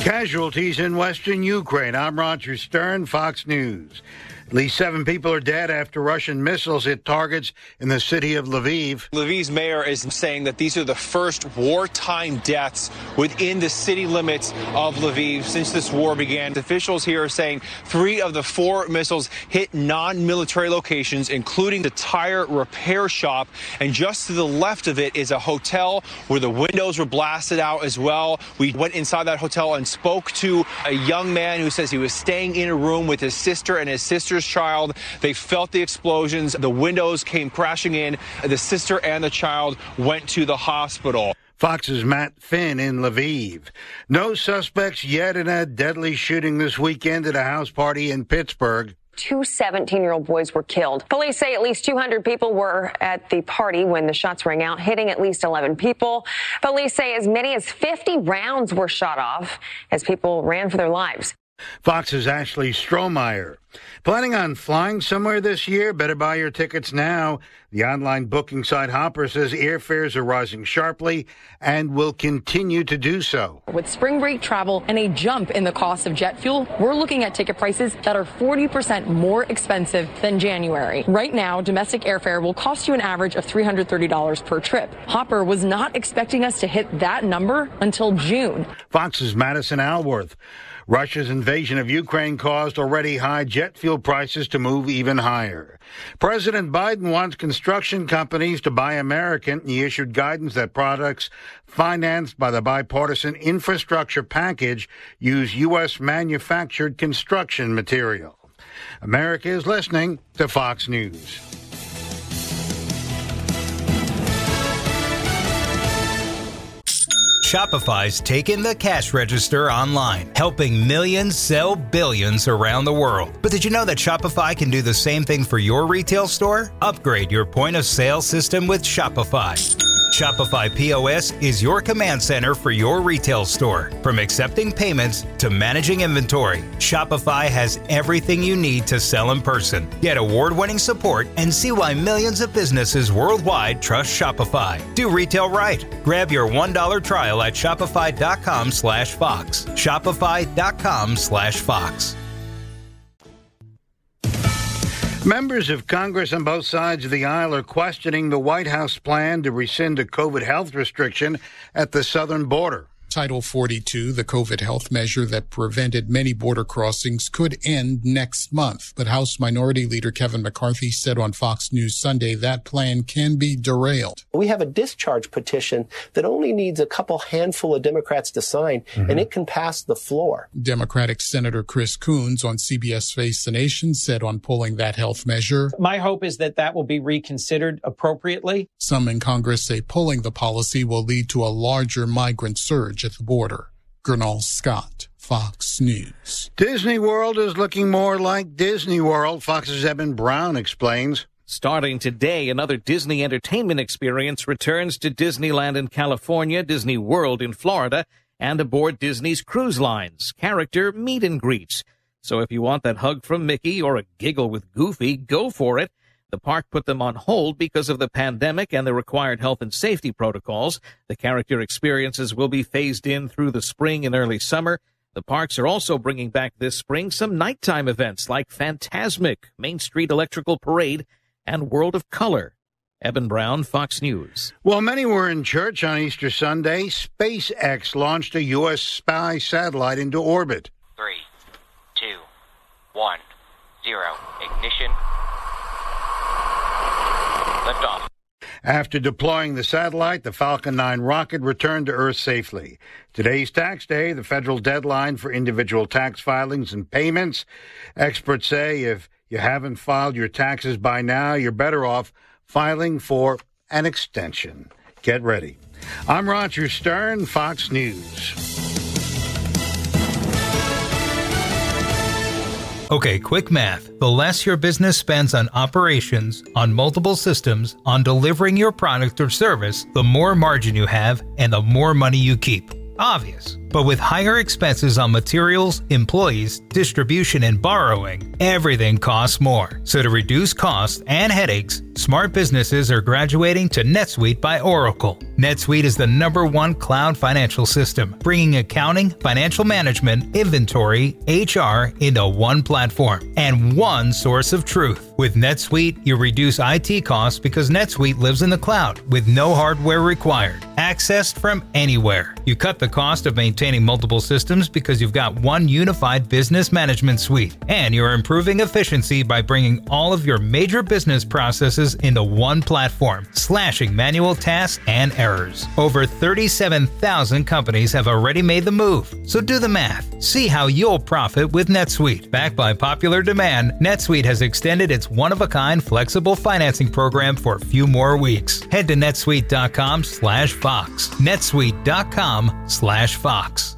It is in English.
Casualties in western Ukraine. I'm Roger Stern, Fox News. At least 7 people are dead after Russian missiles hit targets in the city of Lviv. Lviv's mayor is saying that these are the first wartime deaths within the city limits of Lviv since this war began. Officials here are saying 3 of the 4 missiles hit non-military locations, including the tire repair shop. And just to the left of it is a hotel where the windows were blasted out as well. We went inside that hotel and spoke to a young man who says he was staying in a room with his sister and his sister's child. They felt the explosions. The windows came crashing in. The sister and the child went to the hospital. Fox's Matt Finn in Lviv. No suspects yet in a deadly shooting this weekend at a house party in Pittsburgh. 2 17-year-old boys were killed. Police say at least 200 people were at the party when the shots rang out, hitting at least 11 people. Police say as many as 50 rounds were shot off as people ran for their lives. Fox's Ashley Strohmeyer. Planning on flying somewhere this year? Better buy your tickets now. The online booking site Hopper says airfares are rising sharply and will continue to do so. With spring break travel and a jump in the cost of jet fuel, we're looking at ticket prices that are 40% more expensive than January. Right now, domestic airfare will cost you an average of $330 per trip. Hopper was not expecting us to hit that number until June. Fox's Madison Alworth. Russia's invasion of Ukraine caused already high jet fuel prices to move even higher. President Biden wants construction companies to buy American. He issued guidance that products financed by the bipartisan infrastructure package use U.S. manufactured construction material. America is listening to Fox News. Shopify's taken the cash register online, helping millions sell billions around the world. But did you know that Shopify can do the same thing for your retail store? Upgrade your point of sale system with Shopify. Shopify POS is your command center for your retail store. From accepting payments to managing inventory, Shopify has everything you need to sell in person. Get award-winning support and see why millions of businesses worldwide trust Shopify. Do retail right. Grab your $1 trial at shopify.com/Fox. Shopify.com/Fox. Members of Congress on both sides of the aisle are questioning the White House plan to rescind a COVID health restriction at the southern border. Title 42, the COVID health measure that prevented many border crossings, could end next month. But House Minority Leader Kevin McCarthy said on Fox News Sunday that plan can be derailed. We have a discharge petition that only needs a couple handful of Democrats to sign, and it can pass the floor. Democratic Senator Chris Coons on CBS Face the Nation said on pulling that health measure, "My hope is that that will be reconsidered appropriately." Some in Congress say pulling the policy will lead to a larger migrant surge at the border. Gernal Scott, Fox News. Disney World is looking more like Disney World. Fox's Eben Brown explains. Starting today, another Disney entertainment experience returns to Disneyland in California, Disney World in Florida, and aboard Disney's cruise lines. Character meet and greets. So if you want that hug from Mickey or a giggle with Goofy, go for it. The park put them on hold because of the pandemic and the required health and safety protocols. The character experiences will be phased in through the spring and early summer. The parks are also bringing back this spring some nighttime events like Fantasmic, Main Street Electrical Parade, and World of Color. Eben Brown, Fox News. While many were in church on Easter Sunday, SpaceX launched a U.S. spy satellite into orbit. 3, 2, 1, 0. Ignition. Liftoff. After deploying the satellite, the Falcon 9 rocket returned to Earth safely. Today's tax day, the federal deadline for individual tax filings and payments. Experts say if you haven't filed your taxes by now, you're better off filing for an extension. Get ready. I'm Roger Stern, Fox News. Okay, quick math. The less your business spends on operations, on multiple systems, on delivering your product or service, the more margin you have and the more money you keep. Obvious. But with higher expenses on materials, employees, distribution, and borrowing, everything costs more. So to reduce costs and headaches, smart businesses are graduating to NetSuite by Oracle. NetSuite is the #1 cloud financial system, bringing accounting, financial management, inventory, HR into one platform and one source of truth. With NetSuite, you reduce IT costs because NetSuite lives in the cloud with no hardware required, accessed from anywhere. You cut the cost of maintaining multiple systems because you've got one unified business management suite, and you're improving efficiency by bringing all of your major business processes into one platform, slashing manual tasks and errors. Over 37,000 companies have already made the move, so do the math. See how you'll profit with NetSuite. Backed by popular demand, NetSuite has extended its one-of-a-kind flexible financing program for a few more weeks. Head to netsuite.com/Fox. netsuite.com/Fox.